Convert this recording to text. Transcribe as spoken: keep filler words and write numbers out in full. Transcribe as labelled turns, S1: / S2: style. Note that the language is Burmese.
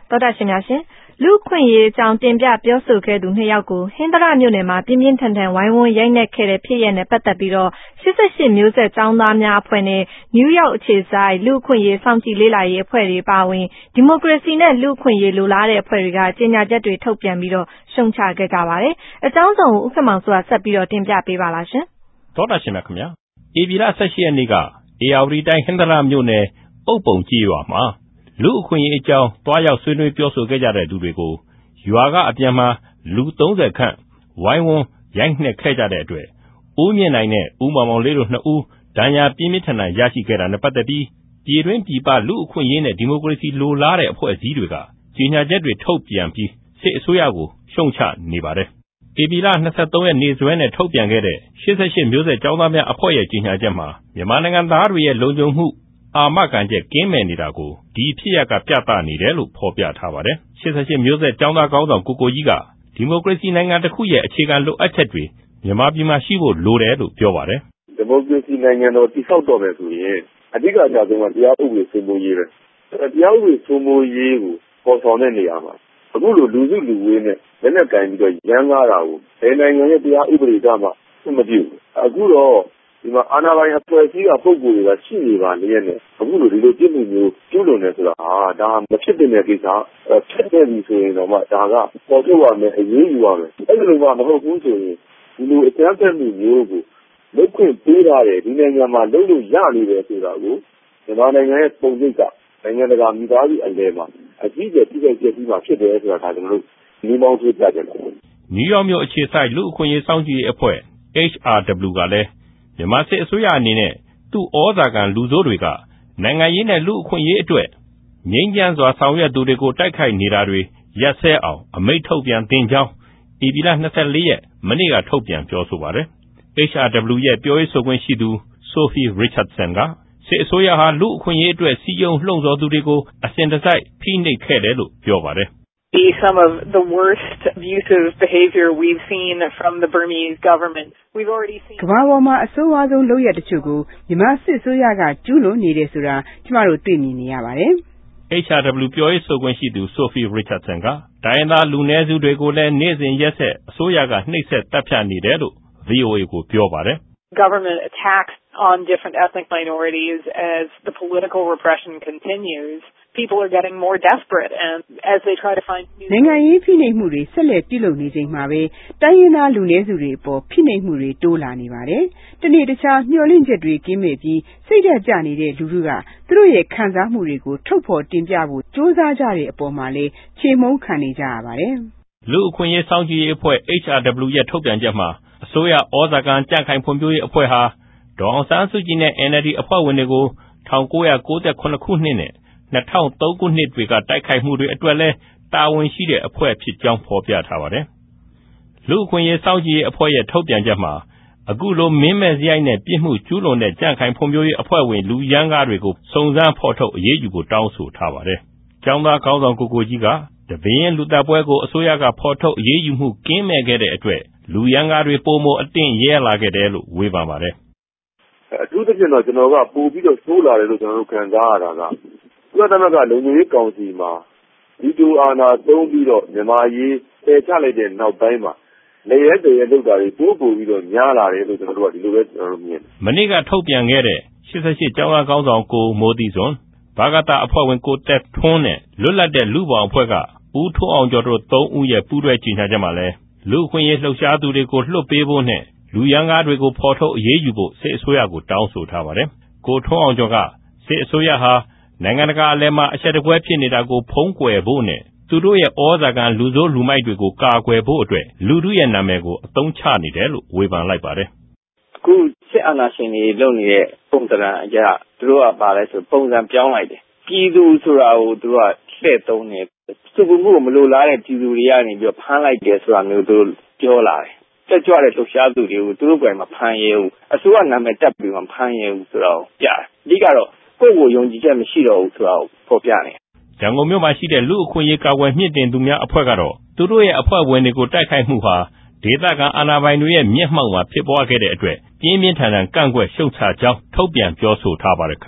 S1: သောတာရှင်များရှင်လူခွင့်ရေးအကြောင်းတင်ပြပြောဆိုခဲ့သူနှစ်ယောက်ကိုဟင်္သာရမြို့နယ်မှာပြင်းပြင်းထန်ထန်ဝိုင်းဝန်းရိုက်နှက်ခဲ့တဲ့ဖြစ်ရပ်နဲ့ပတ်သက်ပြီးတော့၈၈မျိုးဆက်ကျောင်းသားများအဖွဲ့နဲ့နယူးယောက်အခြေစိုက်လူခွင့်ရေးစောင့်ကြည့်လေ့လာရေးအဖွဲ့တွေပါဝင်ဒီမိုကရေစီနဲ့လူခွင့်ရေးလိုလားတဲ့အဖွဲ့တွေကကြေညာချက်တွေထုတ်ပြန်ပြီးတော့ရှုံချခဲ့ကြပါတယ်အကြောင်းစုံဦးခင်မောင်စိုးကဆက်ပြီးတော့တင်ပြပေးပါလားရှင်
S2: သောတာရှင်များခင်ဗျာဧပြီလ၁၈ရက်နေ့ကအေရဝတီတိုင်းဟင်္သာရမြို့နယ်အုပ်ပုံကြီးရွာမှာလူအခွင့်အရေးအကြောင်းတွားရောက်ဆွေးနွေးပြောဆိုခဲ့ကြတဲ့သူတွေကိုရွာကအပြန်မှာလူသုံးဆယ်ခန့်ဝိုင်းဝန်းရိုက်နှက်ခဲ့ကြတဲ့အတွက်ဦးမြင့်နိုင်နဲ့ဦးမောင်မောင်လေးတို့နှစ်ဦးဒဏ်ရာပြင်းပြင်းထန်ထန်ရရှိခဲ့တာနဲ့ပတ်သက်ပြီးပြည်တွင်းပြည်ပလူအခွင့်အရေးနဲ့ဒီမိုကရေစီလိုလားတဲ့အဖွဲ့အစည်းတွေကကြေညာချက်တွေထုတ်ပြန်ပြီးစစ်အစိုးရကိုရှုံချနေပါတယ်ဧပြီလ၂၃ရက်နေ့စွဲနဲ့ထုတ်ပြန်ခဲ့တဲ့၈၈မျိုးဆက်ကျောင်းသားများအဖွဲ့ရဲ့ကြေညာချက်မှာမြန်မာနိုင်ငံသားတွေရဲ့လုံခြုံမှုအာမခံချက်ကင်းမဲ့နေတာကိုဒီဖြစ်ရပ်ကပြသနေတယ်လို့ဖော်ပြထားပါတယ်၈၈မျိုးဆက်ကျောင်းသားကောင်းဆောင်ကိုကိုကြီးကဒီမိုကရေစီနိုင်ငံတစ်ခုရဲ့အခြေခံလိုအပ်ချက်တွေမြန်မာပြည်မှာရှိဖို့လိုတယ်လို့ပြောပါတယ်
S3: ဒီမိုကရေစီနိုင်ငံတော်တည်ဆောက်တော့မယ်ဆိုရင်အဓိကအကြဆုံးကတရားဥပဒေစိုးမိုးရေးပဲတရားဥပဒေစိုးမိုးရေးကိုပေါ်ဆောင်တဲ့နေရာမှာအခုလိုလူစုလူဝေးနဲ့လက်နက်ကင်ပြီးတော့ရမ်းကားတာကိုဘယ်နိုင်ငံရဲ့တရားဥပဒေကမှမပြုဘူးအခုတော့ဒီမှာအာဏာပိုင်အဖွဲ့အစည်းကပုံကိုယ်တွေကရှိနေပါလေနဲ့အခုလိုဒီလိုပြစ်မှုမျိုးကျူးလွန်နေဆိုတာဟာဒါမဖြစ်တဲ့ကိစ္စဖြစ်နေပြီဆိုရင်တော့မှဒါကပေါ်ထုတ်ရမယ်အရေးယူရမယ်အဲ့လိုမှမဟုတ်ဘူးဆိုရင်ဒီလိုအကြမ်းဖက်မှုမျိုးကိုလုပ်ခွင့်ပေးရတယ်ဒီနိုင်ငံမှာလုပ်လို့ရနေတယ်ဆိုတာကိုမြန်မာနိုင်ငံရဲ့ပုံရိပ်ကနိုင်ငံတကာမိသားစုအလယ်မှာအကြီးအကျယ်ပြည်ပပြည်ပမှာဖြစ်တယ်ဆိုတာဒါကျွန်တော်တို့ဒီမောင်းဆွေးပြကြတယ်
S2: နယူးယောက်မြို့အခြေစိုက်လူအခွင့်အရေးစောင့်ကြည့်ရေးအဖွဲ့ H R W ကလည်းမြန်မာစစ်အစိုးရအနေနဲ့သူ့ဩဇာခံလူဆိုးတွေကနိုင်ငံရေးနဲ့လူအခွင့်အရေးအတွက်ငြိမ်းချမ်းစွာဆောင်ရွက်သူတွေကိုတိုက်ခိုက်နေတာတွေရပ်စဲအောင်အမိန့်ထုတ်ပြန်သင့်ကြောင်းဧပြီလ၂၄ရက်မနေ့ကထုတ်ပြန်ပြောဆိုပါတယ် H R W ရဲ့ပြောရေးဆိုခွင့်ရှိသူ Sophie Richardson ကစစ်အစိုးရဟာလူအခွင့်အရေးအတွက်စီယုံလှုံ့ဆော်သူတွေကိုအစဉ်တစိုက်ဖိနှိပ်ခဲ့တယ်လို့ပြောပါတယ်
S4: Be some of the worst abusive behavior we've seen from the Burmese government. We've already seen
S5: ကမ္ဘာပေါ်မှာအဆိုးဝါးဆုံးလုပ်ရတချို့ကိုမြန်မာစစ်အစိုးရကကျူးလွန်နေတယ်ဆိုတာကျမတို့တွေ့မြင်နေရပါတယ်
S2: ။ H R W ပြောရေးဆိုခွင့်ရှိသူ Sophie Richardson ကတိုင်းရင်းသားလူနည်းစုတွေကိုလည်းနေ့စဉ်ရက်ဆက်အစိုးရကနှိပ်စက်တပ်ဖြတ်နေတယ်လို့ V O A ကိုပြောပါတယ်
S4: ။ Government attacks on different ethnic minorities as the political repression continues. People are getting more desperate and as they try to find new
S5: နိုင်ငံရေးဖိနှိပ်မှုတွေဆက်လက်ပြုလုပ်နေချိန်မှာပဲတိုင်းရင်းသားလူနည်းစုတွေအပေါ်ဖိနှိပ်မှုတွေတိုးလာနေပါတယ်။တနေ့တခြားမျှော်လင့်ချက်တွေကင်းမဲ့ပြီးစိတ်ဓာတ်ကျနေတဲ့လူထုကသူတို့ရဲ့ခံစားမှုတွေကိုထုတ်ဖော်တင်ပြဖို့ကြိုးစားကြတဲ့အပေါ်မှာလည်းချေမှုန်းခံနေကြရပါတယ်
S2: ။လူအခွင့်အရေးစောင့်ကြည့်ရေးအဖွဲ့ H R W ရဲ့ထုတ်ပြန်ချက်မှာအစိုးရဩဇာခံကြံ့ခိုင်ဖွံ့ဖြိုးရေးအဖွဲ့ဟာဒေါ်အောင်ဆန်းစုကြည်နဲ့ N L D အဖွဲ့ဝင်တွေကို၁၉၉၇ခုနှစ်နဲ့၂၀၀၃ခုနှစ်တွေကတိုက်ခိုက်မှုတွေအတွက်လဲတာဝန်ရှိတဲ့အဖွဲ့ဖြစ်ကြောင်းဖော်ပြထားပါတယ်။လူအခွင့်အရေးစောင့်ကြည့်ရေးအဖွဲ့ရဲ့ထုတ်ပြန်ချက်မှာအခုလိုမင်းမဲ့စရိုက်နဲ့ပြစ်မှုကျူးလွန်တဲ့ကြံ့ခိုင်ဖွံ့ဖြိုးရေးအဖွဲ့ဝင်လူရန်ကားတွေကိုစုံစမ်းဖော်ထုတ်အရေးယူဖို့တောင်းဆိုထားပါတယ်။ကျောင်းသားခေါင်းဆောင်ကိုကိုကြီးကတပင်းလူတပ်ပွဲကိုအစိုးရကဖော်ထုတ်အရေးယူမှုကင်းမဲ့ခဲ့တဲ့အတွက်လူရန်ကားတွေပုံမအတင်းရဲလာခဲ့တယ်လို့ဝေဖန်ပါတယ်
S3: ။အထူးသဖြင့်တော့ကျွန်တော်ကပို့ပြီးတော့ဆိုးလာတယ်လို့ကျွန်တော်တို့ခံစားရတာကကုလသမဂ္ဂလုံခြုံရေးကောင်စီမှာဒီတူအာဏာသုံးပြီးတော့မြန်မာရေးပယ်ချလိုက်တဲ့နောက်ပိုင်းမှာလေရဲတရဲလောက်တာတွေပို့ပို့ပြီးတော့များလာတယ်လို့ကျွန်တော်တို့ကဒီလိုပဲကျွန်တော်တို့မြင်တယ်
S2: ။မနေ့ကထုတ်ပြန်ခဲ့တဲ့၈၈ကျောင်းသားကောင်းဆောင်ကိုမိုးတီစွန်ဘာကတာအဖွဲ့ဝင်ကိုတက်ထွန်းနဲ့လွတ်လပ်တဲ့လူပေါင်းအဖွဲ့ကဦးထွန်းအောင်ကျော်တို့သုံးဦးရဲ့ပူးတွဲကြေညာချက်မှာလဲလူအခွင့်အရေးလှုပ်ရှားသူတွေကိုလွှတ်ပေးဖို့နဲ့လူရန်ကားတွေကိုဖော်ထုတ်အရေးယူဖို့စစ်အစိုးရကိုတောင်းဆိုထားပါတယ်။ကိုထွန်းအောင်ကျော်ကစစ်အစိုးရဟာနိုင်ငံတကာအလယ်မှာအချက်တကွဲဖြစ်နေတာကိုဖုံးကွယ်ဖို့နဲ့သူတို့ရဲ့ဩဇာခံလူဆိုးလူမိုက်တွေကိုကာကွယ်ဖို့အတွက်လူထုရဲ့နာမည်ကိုအသုံးချနေတယ်လို့ဝေဖန်လိုက်ပါတယ်
S6: ။အခုစစ်အာဏာရှင်တွေလုပ်နေတဲ့ပုံစံအကြသူတို့ကပါလဲဆိုပုံစံပြောင်းလိုက်တယ်။ပြည်သူဆိုတာကိုသူတို့ကလှည့်သုံးနေစုပ်မှုကိုမလိုလားတဲ့ပြည်သူတွေကနေပြီးဖမ်းလိုက်တယ်ဆိုတာမျိုးသူတို့ပြောလာတယ်။တက်ကြွတဲ့လှုပ်ရှားသူတွေကိုသူတို့ကမှဖမ်းရဲဘူး။အစိုးရနာမည်တက်ပြီးမှဖမ်းရဲဘူးဆိုတော့ကြား။အဓိကတော့ကိုယ့်ကိုယုံကြည်ချက်မရှိတော့ဘူးဆိုတာကိုဖော်ပြနေ
S2: ။ရန်ကုန်မြို့မှာရှိတဲ့လူအခွင့်အရေးကာကွယ်မြင့်တင်သူများအဖွဲ့ကတော့သူတို့ရဲ့အဖွဲ့ဝင်တွေကိုတိုက်ခိုက်မှုဟာဒေသခံအာဏာပိုင်တွေရဲ့မျက်မှောက်မှာဖြစ်ပွားခဲ့တဲ့အတွက်ပြင်းပြင်းထန်ထန်ကန့်ကွက်ရှုတ်ချကြောင်းထုတ်ပြန်ပြောဆိုထားပါတယ်